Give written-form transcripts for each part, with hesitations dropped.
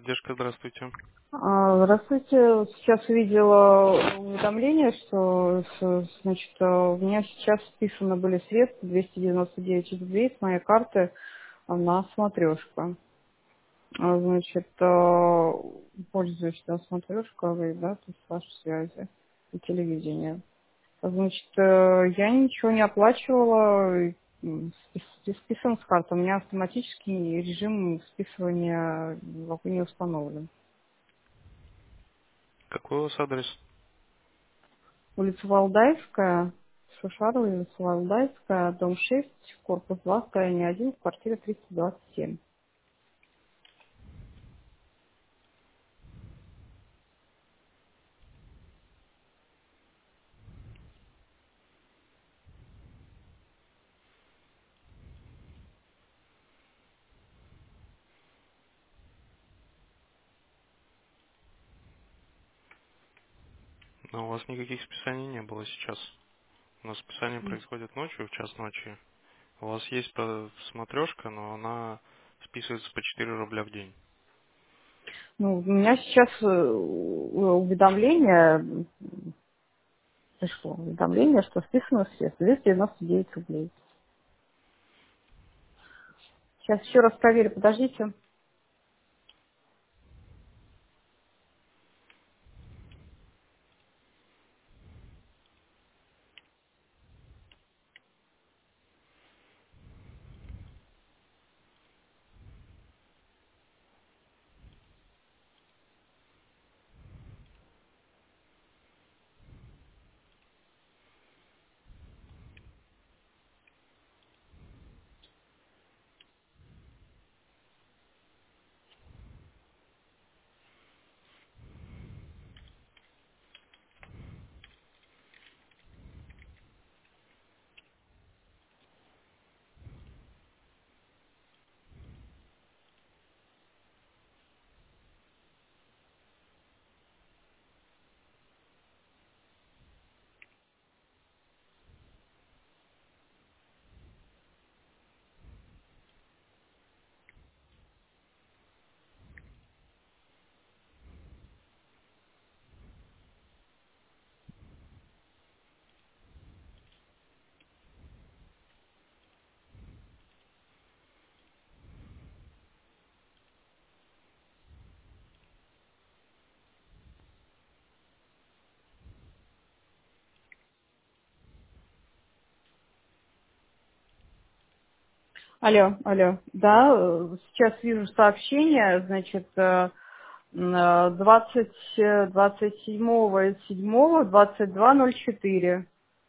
Техподдержка, здравствуйте. Здравствуйте. Сейчас увидела уведомление, что значит, у меня сейчас списаны были средства 299 рублей с моей карты на смотрешку. Значит, пользуюсь смотрешкой, да, то есть вашей связи и телевидения. Значит, я ничего не оплачивала, списан с карты. У меня автоматический режим списывания не установлен. Какой у вас адрес? Улица Валдайская, Шушарова, улица Валдайская, дом 6, корпус 2, строение 1, квартира 327. Но у вас никаких списаний не было сейчас. У нас списание происходит ночью, в час ночи. У вас есть смотрешка, но она списывается по 4 рубля в день. Ну, у меня сейчас уведомление, пришло уведомление, что списано средства 299 рублей. Сейчас еще раз проверю, подождите. Алло, алло. Да, сейчас вижу сообщение, значит, 27.07, 22.04.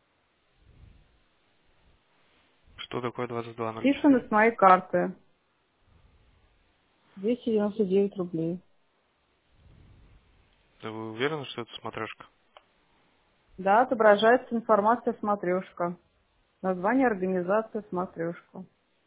Что такое Списаны 2204? с моей карты 299 рублей. Да вы уверены, что это смотрешка? Да, отображается информация смотрешка. Название организации смотрешка.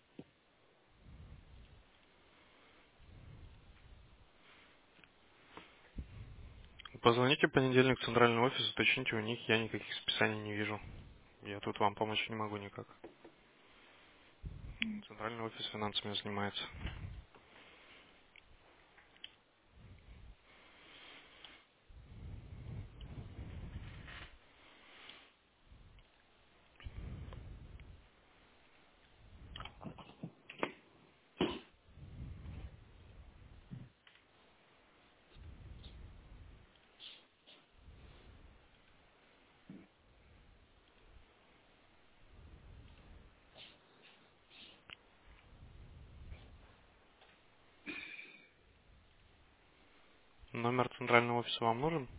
Позвоните в понедельник в центральный офис, уточните у них, я никаких списаний не вижу. Я тут вам помочь не могу никак. Центральный офис финансами занимается. Номер центрального офиса вам нужен?